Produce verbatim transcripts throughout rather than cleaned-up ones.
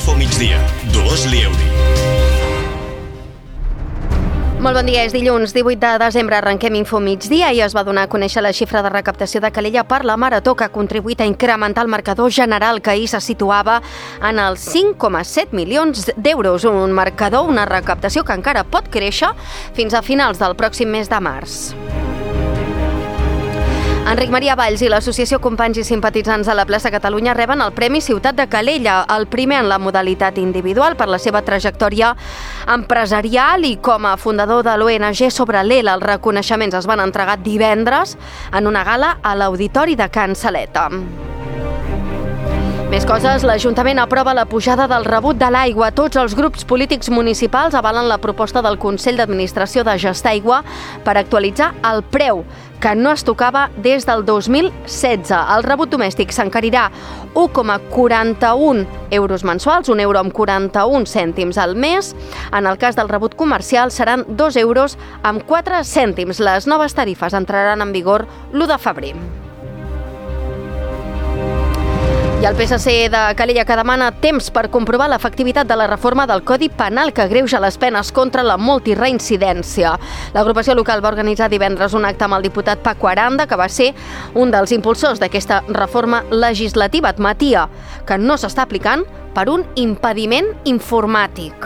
Info Migdia, Dolors Lieuri. Molt bon dia, és dilluns divuit de desembre, arrenquem Info Migdia i es va donar a conèixer la xifra de recaptació de Calella per la Marató, que ha contribuït a incrementar el marcador general, que ahir se situava en els cinc coma set milions d'euros, un marcador, una recaptació que encara pot créixer fins a finals del pròxim mes de març. Enric Maria Valls i l'Associació Companys i Simpatitzants de la Plaça Catalunya reben el Premi Ciutat de Calella, el primer en la modalitat individual per la seva trajectòria empresarial i com a fundador de l'O N G sobre l'E L A. Els reconeixements es van entregar divendres en una gala a l'Auditori de Can Saleta. Més coses, l'Ajuntament aprova la pujada del rebut de l'aigua. Tots els grups polítics municipals avalen la proposta del Consell d'Administració de Gestaigua per actualitzar el preu, que no es tocava des del dos mil setze. El rebut domèstic s'encarirà u coma quaranta-un euros mensuals, un euro amb quaranta-un cèntims al mes. En el cas del rebut comercial seran dos euros amb quatre cèntims. Les noves tarifes entraran en vigor l'u de febrer. I el P S C de Calella, que demana temps per comprovar l'efectivitat de la reforma del Codi Penal que agreuja les penes contra la multireincidència. L'agrupació local va organitzar divendres un acte amb el diputat Paco Aranda, que va ser un dels impulsors d'aquesta reforma legislativa. Admetia que no s'està aplicant per un impediment informàtic.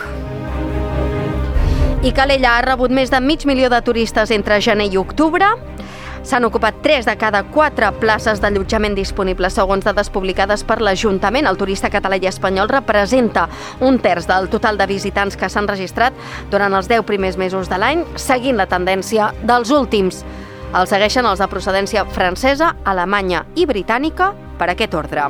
I Calella ha rebut més de mig milió de turistes entre gener i octubre. S'han ocupat tres de cada quatre places d'allotjament disponibles, segons dades publicades per l'Ajuntament. El turista català i espanyol representa un terç del total de visitants que s'han registrat durant els deu primers mesos de l'any, seguint la tendència dels últims. El segueixen els de procedència francesa, alemanya i britànica per aquest ordre.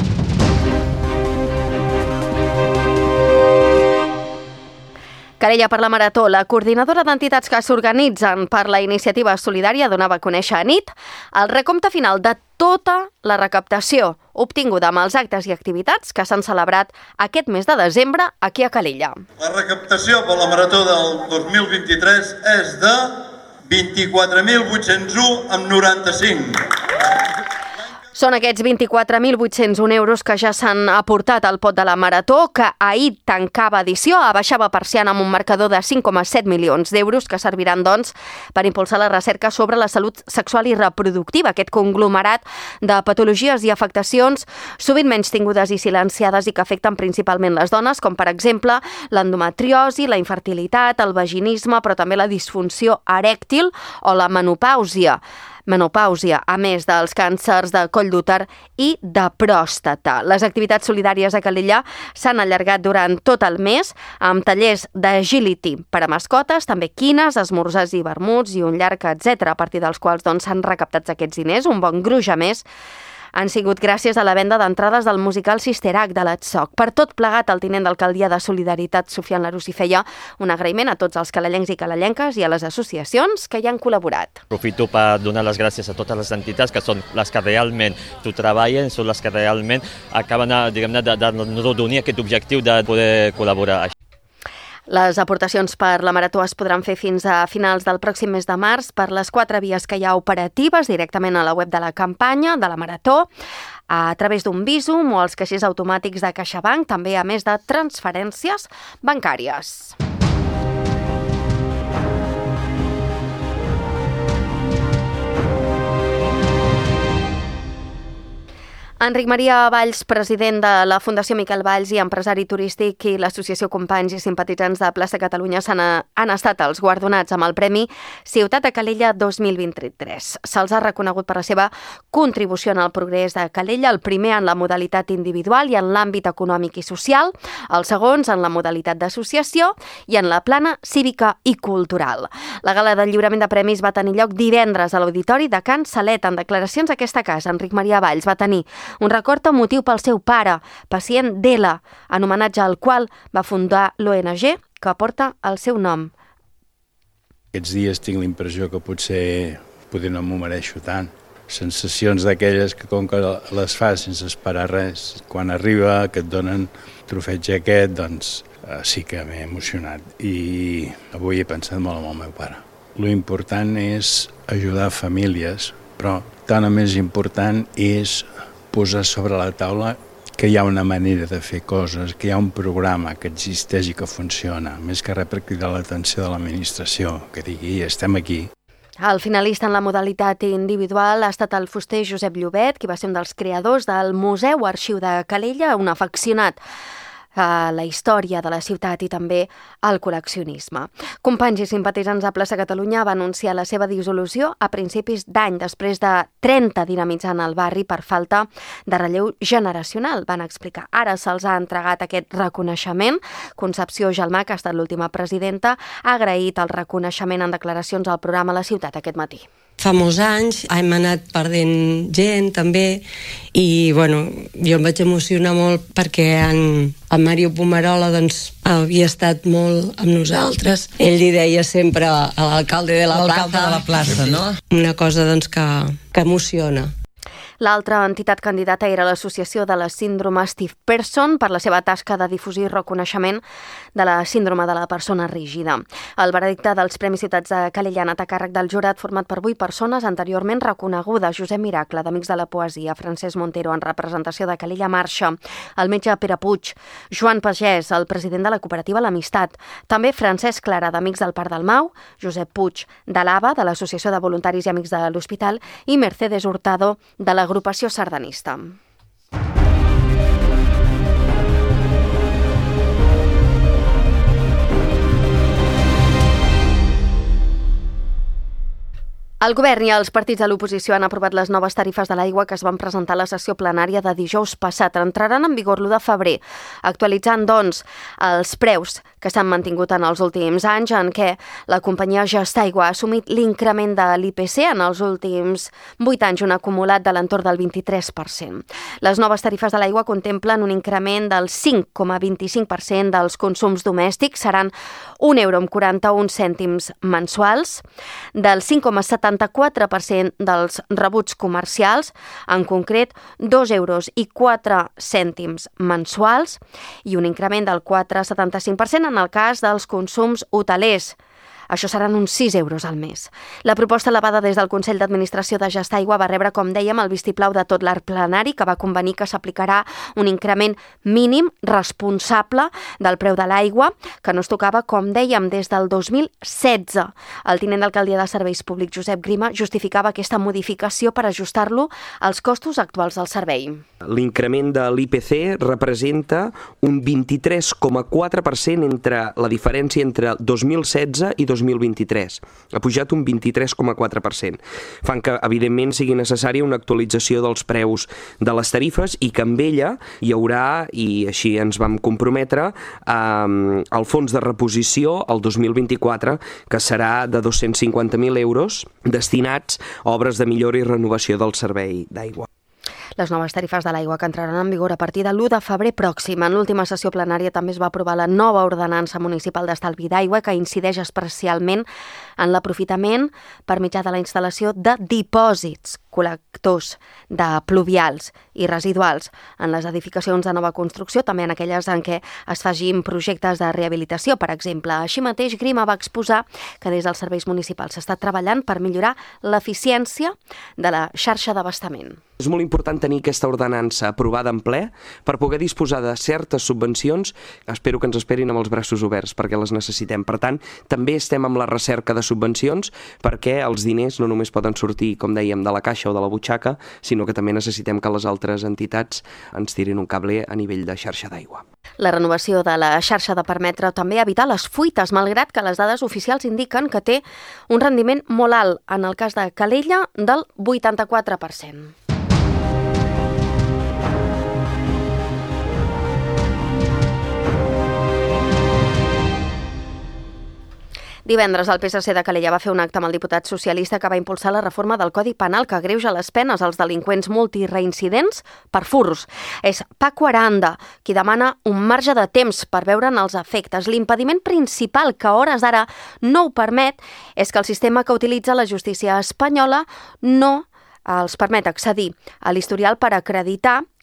Calella per la Marató. La coordinadora d'entitats que s'organitzen per la iniciativa solidària donava a conèixer a nit el recompte final de tota la recaptació obtinguda amb els actes i activitats que s'han celebrat aquest mes de desembre aquí a Calella. La recaptació per la Marató del dos mil vint-i-tres és de vint-i-quatre mil vuit-cents u coma noranta-cinc. Són aquests vint-i-quatre mil vuit-cents un euros que ja s'han aportat al pot de la Marató, que ahir tancava edició, abaixava persiana amb un marcador de cinc coma set milions d'euros, que serviran, doncs, per impulsar la recerca sobre la salut sexual i reproductiva, aquest conglomerat de patologies i afectacions sovint menys tingudes i silenciades i que afecten principalment les dones, com per exemple l'endometriosi, la infertilitat, el vaginisme, però també la disfunció erèctil o la menopàusia. menopàusia, a més dels càncers de coll d'úter i de pròstata. Les activitats solidàries a Calella s'han allargat durant tot el mes amb tallers d'agility per a mascotes, també quines, esmorzars i vermuts i un llarg, etcètera, a partir dels quals doncs, s'han recaptat aquests diners, un bon gruix a més. Han sigut gràcies a la venda d'entrades del musical Sister Act de l'Atsoc. Per tot plegat, el tinent d'alcaldia de Solidaritat, Sofian Larús, hi feia un agraïment a tots els calellencs i calellenques i a les associacions que hi han col·laborat. Aprofito per donar les gràcies a totes les entitats que són les que realment t'ho treballen, són les que realment acaben diguem-ne, de, de redonir aquest objectiu de poder col·laborar. Les aportacions per la Marató es podran fer fins a finals del pròxim mes de març per les quatre vies que hi ha operatives directament a la web de la campanya de la Marató, a través d'un Bizum o els caixers automàtics de CaixaBank, també a més de transferències bancàries. Enric Maria Valls, president de la Fundació Miquel Valls i empresari turístic, i l'Associació Companys i Simpatitzants de Plaça Catalunya han, han estat els guardonats amb el Premi Ciutat de Calella dos mil vint-i-tres. Se'ls ha reconegut per la seva contribució en el progrés de Calella, el primer en la modalitat individual i en l'àmbit econòmic i social, els segons en la modalitat d'associació i en la plana cívica i cultural. La gala del lliurament de premis va tenir lloc divendres a l'Auditori de Can Saleta. En declaracions a aquesta casa, Enric Maria Valls va tenir un record emotiu pel seu pare, pacient d'E L A, en homenatge al qual va fundar l'O N G que porta el seu nom. Aquests dies tinc la impressió que potser, potser no m'ho mereixo tant. Sensacions d'aquelles que com que les fas sense esperar res, quan arriba, que et donen trofeig aquest, doncs eh, sí que m'he emocionat. I avui he pensat molt en el meu pare. Lo important és ajudar famílies, però tant o més important és posar sobre la taula que hi ha una manera de fer coses, que hi ha un programa que existeix i que funciona, més que res per cridar l'atenció de l'administració, que digui, estem aquí. El finalista en la modalitat individual ha estat el fuster Josep Llobet, qui va ser un dels creadors del Museu Arxiu de Calella, un afeccionat a la història de la ciutat i també al col·leccionisme. Companys i simpatitzants de Plaça Catalunya va anunciar la seva dissolució a principis d'any, després de trenta dinamitzant el barri per falta de relleu generacional, van explicar. Ara se'ls ha entregat aquest reconeixement. Concepció Gelmà, que ha estat l'última presidenta, ha agraït el reconeixement en declaracions al programa La Ciutat aquest matí. Fa molts anys hem anat perdent gent també i bueno, jo em vaig emocionar molt perquè en, en Mario Pomarola doncs, havia estat molt amb nosaltres. Ell li deia sempre a l'alcalde de la plaça, l'alcalde de la plaça, no? Una cosa doncs, que, que emociona. L'altra entitat candidata era l'Associació de la Síndrome Steve Person per la seva tasca de difusió i reconeixement de la síndrome de la persona rígida. El veredicte dels Premis Ciutats de Calella ha anat a càrrec del jurat format per vuit persones anteriorment reconegudes: Josep Miracle, d'Amics de la Poesia, Francesc Montero, en representació de Calella Marxa, el metge Pere Puig, Joan Pagès, el president de la cooperativa L'Amistat, també Francesc Clara, d'Amics del Parc del Mau, Josep Puig, de l'A B A, de l'Associació de Voluntaris i Amics de l'Hospital, i Mercedes Hurtado, de la agrupació sardanista. El govern i els partits de l'oposició han aprovat les noves tarifes de l'aigua que es van presentar a la sessió plenària de dijous passat. Entraran en vigor l'u de febrer, actualitzant, doncs, els preus que s'han mantingut en els últims anys, en què la companyia Gestaigua ha assumit l'increment de l'I P C en els últims vuit anys, un acumulat de l'entorn del vint-i-tres per cent. Les noves tarifes de l'aigua contemplen un increment del cinc coma vint-i-cinc per cent dels consums domèstics, seran un euro amb quaranta-un cèntims mensuals, del cinc coma setanta-quatre per cent dels rebuts comercials, en concret dos euros i quatre cèntims mensuals, i un increment del quatre coma setanta-cinc per cent en el cas dels consums hotelers. Això seran uns sis euros al mes. La proposta elevada des del Consell d'Administració de Gestaigua va rebre, com dèiem, el vistiplau de tot l'arc plenari, que va convenir que s'aplicarà un increment mínim responsable del preu de l'aigua, que no es tocava, com dèiem, des del dos mil setze. El tinent d'alcaldia de Serveis Públics, Josep Grima, justificava aquesta modificació per ajustar-lo als costos actuals del servei. L'increment de l'I P C representa un vint-i-tres coma quatre per cent entre la diferència entre dos mil setze i dos mil vint-i-tres. Ha pujat un vint-i-tres coma quatre per cent. Fan que, evidentment, sigui necessària una actualització dels preus de les tarifes i que amb ella hi haurà, i així ens vam comprometre, eh, el fons de reposició el dos mil vint-i-quatre, que serà de dos-cents cinquanta mil euros destinats a obres de millora i renovació del servei d'aigua. Les noves tarifes de l'aigua que entraran en vigor a partir de l'u de febrer pròxim. En l'última sessió plenària també es va aprovar la nova ordenança municipal d'estalvi d'aigua que incideix especialment en l'aprofitament per mitjà de la instal·lació de dipòsits col·lectors de pluvials i residuals en les edificacions de nova construcció, també en aquelles en què es facin projectes de rehabilitació, per exemple. Així mateix, Grima va exposar que des dels serveis municipals s'està treballant per millorar l'eficiència de la xarxa d'abastament. És molt important tenir aquesta ordenança aprovada en ple per poder disposar de certes subvencions. Espero que ens esperin amb els braços oberts perquè les necessitem. Per tant, també estem amb la recerca de subvencions perquè els diners no només poden sortir, com dèiem, de la caixa o de la butxaca, sinó que també necessitem que les altres entitats ens tirin un cable a nivell de xarxa d'aigua. La renovació de la xarxa ha de permetre també evitar les fuites, malgrat que les dades oficials indiquen que té un rendiment molt alt, en el cas de Calella, del vuitanta-quatre per cent. Divendres, el P S C de Calella va fer un acte amb el diputat socialista que va impulsar la reforma del Codi Penal que agreuja les penes als delinqüents multireincidents per furts. És Paco Aranda qui demana un marge de temps per veure'n els efectes. L'impediment principal que a hores d'ara no ho permet és que el sistema que utilitza la justícia espanyola no els permet accedir a l'historial per acreditar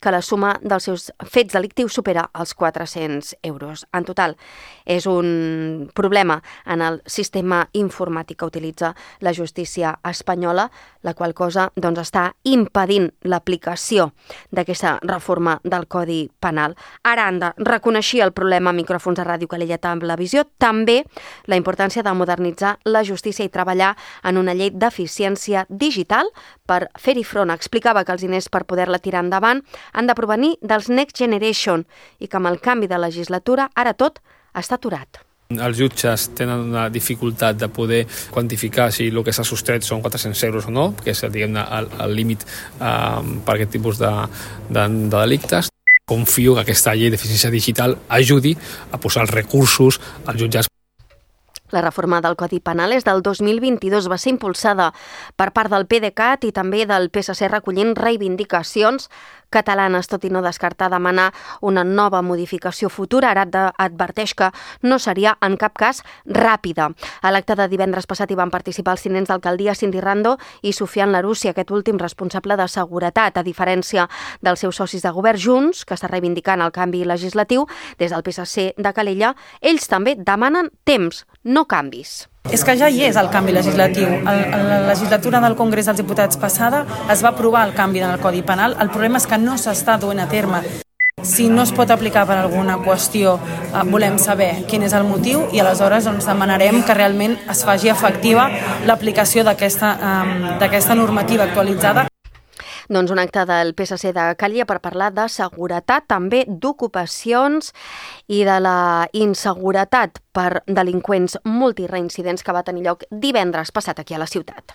que la suma dels seus fets delictius supera els quatre-cents euros. En total, és un problema en el sistema informàtic que utilitza la justícia espanyola, la qual cosa doncs, està impedint l'aplicació d'aquesta reforma del Codi Penal. Aranda reconeixia el problema a micròfons de Ràdio Calella Televisió, també la importància de modernitzar la justícia i treballar en una llei d'eficiència digital per fer-hi front. Explicava que els diners per poder-la tirar endavant han de provenir dels Next Generation i que amb el canvi de legislatura ara tot està aturat. Els jutges tenen una dificultat de poder quantificar si el que s'ha sostret són quatre-cents euros o no, que és diguem-ne el, el límit eh, per aquest tipus de, de, de delictes. Confio que aquesta llei d'eficiència digital ajudi a posar els recursos als jutges. La reforma del Codi Penal és del dos mil vint-i-dos, va ser impulsada per part del PDeCAT i també del P S C recollint reivindicacions catalanes, tot i no descartar demanar una nova modificació futura. Ara adverteix que no seria en cap cas ràpida. A l'acte de divendres passat hi van participar els tinents d'alcaldia Cindy Rando i Sofian Larusi, aquest últim responsable de seguretat. A diferència dels seus socis de govern Junts, que està reivindicant el canvi legislatiu, des del P S C de Calella, ells també demanen temps, no canvis. És que ja hi és el canvi legislatiu. A la legislatura del Congrés dels Diputats passada es va aprovar el canvi en el Codi Penal. El problema és que no s'està duent a terme. Si no es pot aplicar per alguna qüestió, eh, volem saber quin és el motiu i aleshores doncs, demanarem que realment es faci efectiva l'aplicació d'aquesta eh, d'aquesta normativa actualitzada. Doncs un acte del P S C de Calella per parlar de seguretat, també d'ocupacions i de la inseguretat per delinqüents multireincidents que va tenir lloc divendres passat aquí a la ciutat.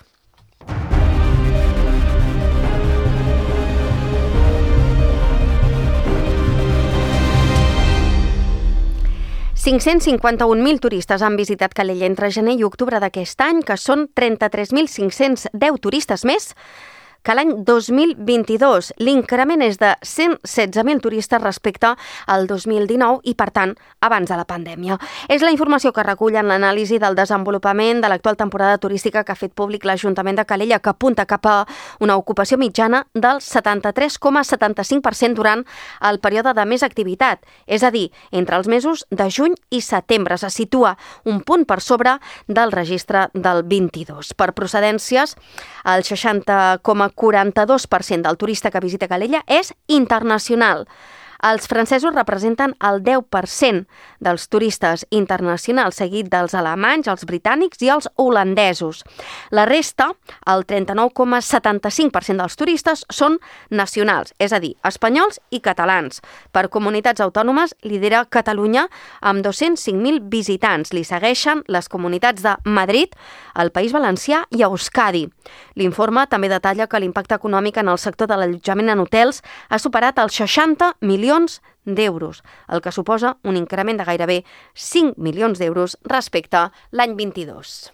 cinc-cents cinquanta-un mil turistes han visitat Calella entre gener i octubre d'aquest any, que són trenta-tres mil cinc-cents deu turistes més que l'any dos mil vint-i-dos. L'increment és de cent setze mil turistes respecte al dos mil dinou i, per tant, abans de la pandèmia. És la informació que recull en l'anàlisi del desenvolupament de l'actual temporada turística que ha fet públic l'Ajuntament de Calella, que apunta cap a una ocupació mitjana del setanta-tres coma setanta-cinc per cent durant el període de més activitat, és a dir, entre els mesos de juny i setembre. Se situa un punt per sobre del registre del vint-i-dos. Per procedències, el seixanta coma quaranta-dos per cent del turista que visita Calella és internacional. Els francesos representen el deu per cent dels turistes internacionals, seguit dels alemanys, els britànics i els holandesos. La resta, el trenta-nou coma setanta-cinc per cent dels turistes, són nacionals, és a dir, espanyols i catalans. Per comunitats autònomes lidera Catalunya amb dos-cents cinc mil visitants. Li segueixen les comunitats de Madrid, el País Valencià i Euskadi. L'informe també detalla que l'impacte econòmic en el sector de l'allotjament en hotels ha superat els seixanta milions d'euros, el que suposa un increment de gairebé cinc milions d'euros respecte a l'any vint-i-dos.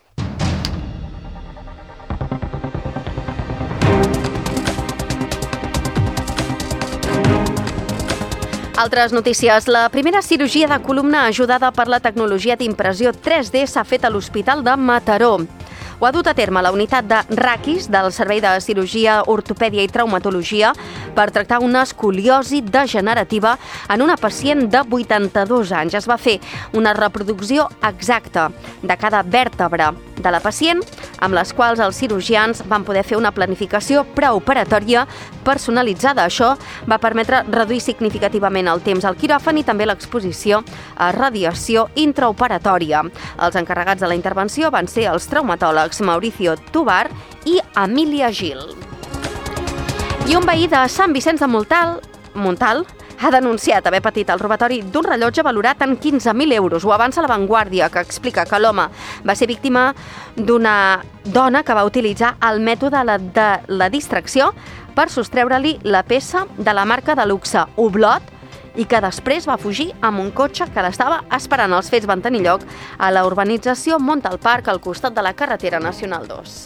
Altres notícies. La primera cirurgia de columna ajudada per la tecnologia d'impressió tres D s'ha fet a l'Hospital de Mataró. Ho ha dut a terme la unitat de raquis del Servei de Cirurgia, Ortopèdia i Traumatologia per tractar una escoliosi degenerativa en una pacient de vuitanta-dos anys. Es va fer una reproducció exacta de cada vèrtebra de la pacient, amb les quals els cirurgians van poder fer una planificació preoperatòria personalitzada. Això va permetre reduir significativament el temps al quiròfan i també l'exposició a radiació intraoperatòria. Els encarregats de la intervenció van ser els traumatòlegs Mauricio Tobar i Emília Gil. I un veí de Sant Vicenç de Montal, Montal ha denunciat haver patit el robatori d'un rellotge valorat en quinze mil euros. Ho avança La Vanguardia, que explica que l'home va ser víctima d'una dona que va utilitzar el mètode de la distracció per sostreure-li la peça de la marca de luxe Hublot i que després va fugir amb un cotxe que l'estava esperant. Els fets van tenir lloc a la urbanització Montal Park, al costat de la carretera nacional dos.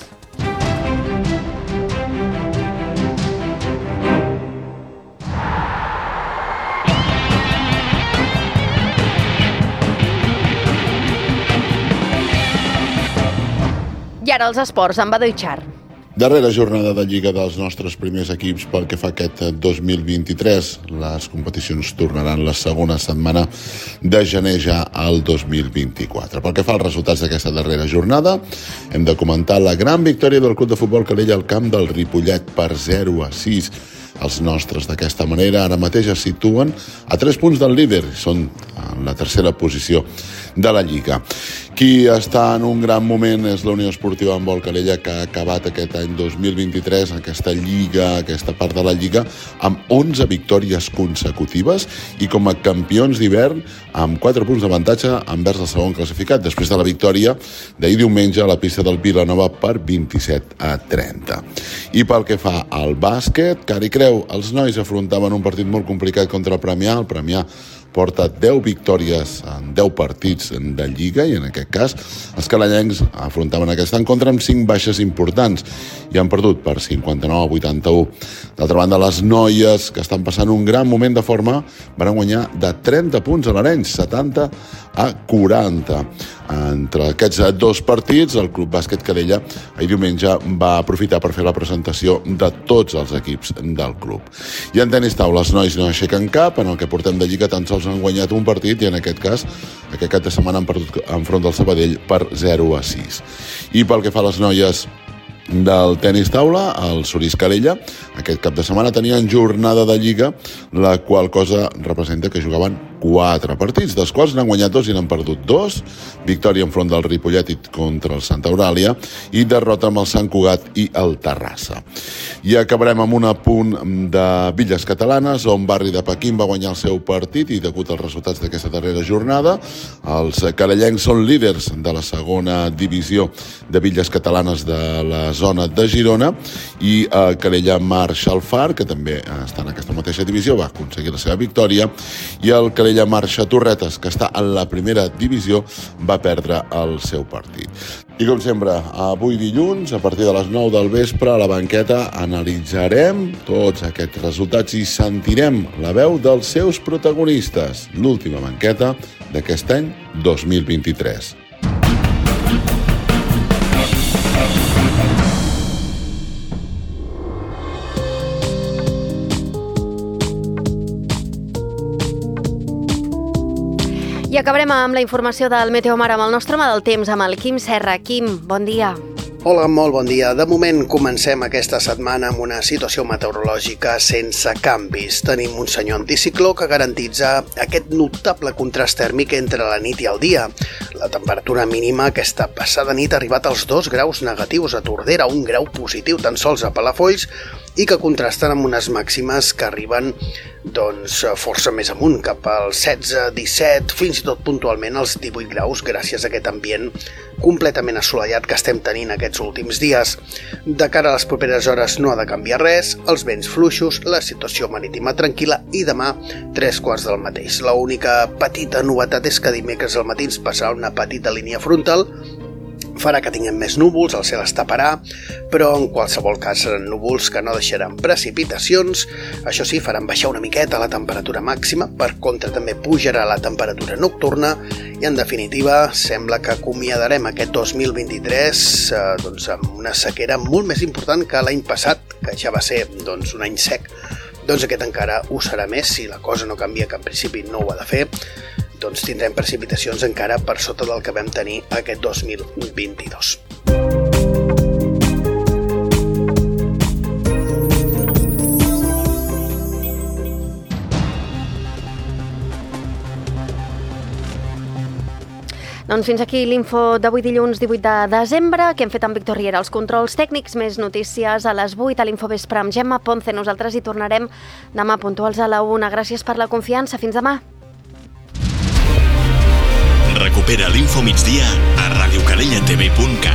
I ara els esports amb Badoi Char. Darrera jornada de Lliga dels nostres primers equips pel que fa aquest dos mil vint-i-tres. Les competicions tornaran la segona setmana de gener ja al dos mil vint-i-quatre. Pel que fa als resultats d'aquesta darrera jornada, hem de comentar la gran victòria del Club de Futbol Calella al camp del Ripollet per zero a sis. Els nostres d'aquesta manera ara mateix es situen a tres punts del líder, són en la tercera posició de la Lliga. Qui està en un gran moment és la Unió Esportiva Handbol Calella, que ha acabat aquest any dos mil vint-i-tres, aquesta Lliga, aquesta part de la Lliga, amb onze victòries consecutives i com a campions d'hivern amb quatre punts d'avantatge envers el segon classificat, després de la victòria d'ahir diumenge a la pista del Vilanova per vint-i-set a trenta. I pel que fa al bàsquet, Cari Creu, els nois afrontaven un partit molt complicat contra el Premià. El Premià porta deu victòries en deu partits de Lliga i en aquest cas els calellencs afrontaven aquest encontre amb cinc baixes importants i han perdut per cinquanta-nou a vuitanta-u. D'altra banda, les noies, que estan passant un gran moment de forma, van guanyar de trenta punts a l'Arenys, setanta a quaranta. Entre aquests dos partits, el Club Bàsquet Calella ahir diumenge va aprofitar per fer la presentació de tots els equips del club. I en tenis taula, els nois no aixequen cap, en el que portem de Lliga tan sols han guanyat un partit i en aquest cas, aquest cap de setmana han perdut enfront del Sabadell per zero a sis. I pel que fa a les noies del tenis taula, el Sorís Calella, aquest cap de setmana tenien jornada de Lliga, la qual cosa representa que jugaven quatre partits, dels quals n'han guanyat dos i n'han perdut dos, victòria enfront del Ripollet contra el Santa Eulàlia i derrota amb el Sant Cugat i el Terrassa. I acabarem amb un apunt de Villes Catalanes, on Barri de Pequín va guanyar el seu partit i degut als resultats d'aquesta darrera jornada, els calellencs són líders de la segona divisió de Villes Catalanes de la zona de Girona i el Calella Marxa Alfar, que també està en aquesta mateixa divisió, va aconseguir la seva victòria, i el Calella Marxa Torretes, que està en la primera divisió, va perdre el seu partit. I com sempre, avui dilluns, a partir de les nou del vespre, a la banqueta analitzarem tots aquests resultats i sentirem la veu dels seus protagonistes, l'última banqueta d'aquest any dos mil vint-i-tres. I acabarem amb la informació del Meteomar amb el nostre home del temps, amb el Quim Serra. Quim, bon dia. Hola, molt bon dia. De moment comencem aquesta setmana amb una situació meteorològica sense canvis. Tenim un senyor anticicló que garantitza aquest notable contrast tèrmic entre la nit i el dia. La temperatura mínima aquesta passada nit ha arribat als dos graus negatius a Tordera, un grau positiu tan sols a Palafolls, i que contrasten amb unes màximes que arriben doncs, força més amunt, cap als setze, disset, fins i tot puntualment als divuit graus, gràcies a aquest ambient completament assolellat que estem tenint aquests últims dies. De cara a les properes hores no ha de canviar res, els vents fluixos, la situació marítima tranquil·la i demà tres quarts del mateix. L'única petita novetat és que dimecres al matí ens passarà una petita línia frontal, farà que tinguem més núvols, el cel es taparà, però en qualsevol cas seran núvols que no deixaran precipitacions. Això sí, faran baixar una miqueta la temperatura màxima, per contra també pujarà la temperatura nocturna i en definitiva sembla que acomiadarem aquest dos mil vint-i-tres eh, doncs, amb una sequera molt més important que l'any passat, que ja va ser doncs, un any sec. Doncs aquest encara ho serà més, si la cosa no canvia, que en principi no ho ha de fer, doncs tindrem precipitacions encara per sota del que vam tenir aquest dos mil vint-i-dos. Doncs fins aquí l'info d'avui dilluns divuit de desembre, que hem fet amb Víctor Riera als controls tècnics. Més notícies a les vuit a l'Infovespre amb Gemma Ponce. Nosaltres hi tornarem demà puntuals a la una. Gràcies per la confiança. Fins demà. Recupera l'Info migdia a radiocalellatv punt cat.